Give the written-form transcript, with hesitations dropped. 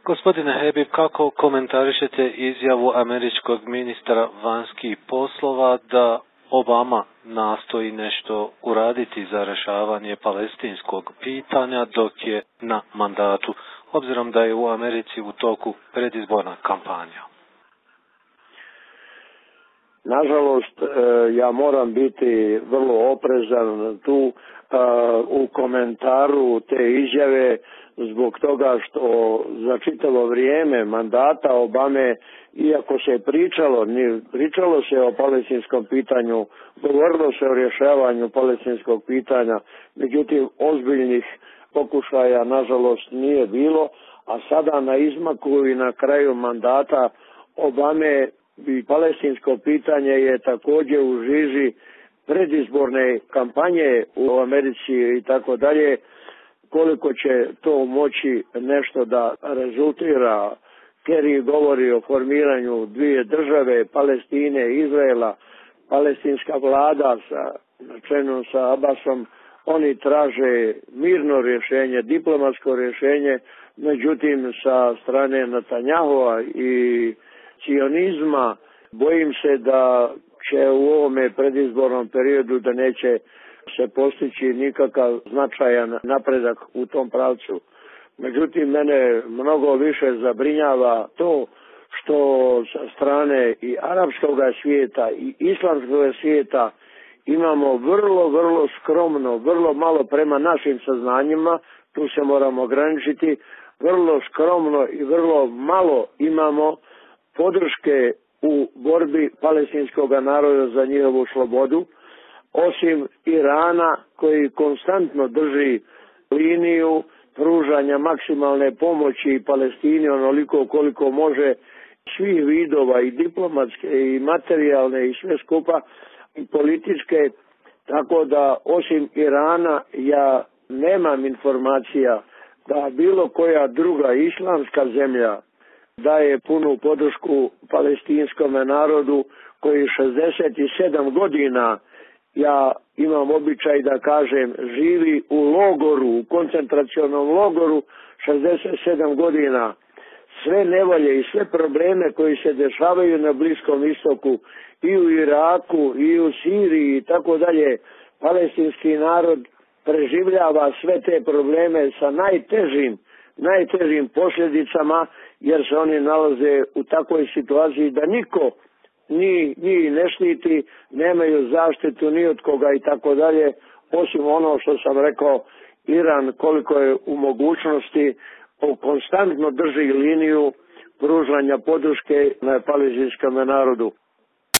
Gospodine Habib, kako komentarišete izjavu američkog ministra vanjskih poslova da Obama nastoji nešto uraditi za rješavanje palestinskog pitanja dok je na mandatu, obzirom da je u Americi u toku predizborna kampanja? Nažalost, ja moram biti vrlo oprezan tu u komentaru te izjave zbog toga što za čitavo vrijeme mandata Obame, iako se pričalo se o palestinskom pitanju, govorilo se o rješavanju palestinskog pitanja, međutim ozbiljnih pokušaja nažalost nije bilo, a sada na izmaku i na kraju mandata Obame i palestinsko pitanje je također u žiži predizborne kampanje u Americi i tako dalje. Koliko će to moći nešto da rezultira? Kerry govori o formiranju dvije države, Palestine i Izraela. Palestinska vlada na čelu sa Abbasom, oni traže mirno rješenje, diplomatsko rješenje, međutim sa strane Netanjahua i cionizma bojim se da će u ovome predizbornom periodu da neće se postići nikakav značajan napredak u tom pravcu. Međutim, mene mnogo više zabrinjava to što sa strane i arapskog svijeta i islamskog svijeta imamo vrlo skromno, vrlo malo prema našim saznanjima, tu se moramo ograničiti, vrlo skromno i vrlo malo imamo podrške u borbi palestinskog naroda za njihovu slobodu, osim Irana koji konstantno drži liniju pružanja maksimalne pomoći Palestini onoliko koliko može, svih vidova i diplomatske i materijalne i sve skupa i političke, tako da osim Irana ja nemam informacija da bilo koja druga islamska zemlja daje punu podršku palestinskom narodu koji 67 godina, ja imam običaj da kažem, živi u logoru, u koncentracionom logoru 67 godina. Sve nevolje i sve probleme koji se dešavaju na Bliskom istoku i u Iraku i u Siriji i tako dalje, palestinski narod preživljava sve te probleme sa najtežim posljedicama, jer se oni nalaze u takvoj situaciji da niko njih ne štiti, nemaju zaštitu ni od koga i tako dalje, osim ono što sam rekao, Iran koliko je u mogućnosti konstantno drži liniju pružanja podrške na palestinskom narodu.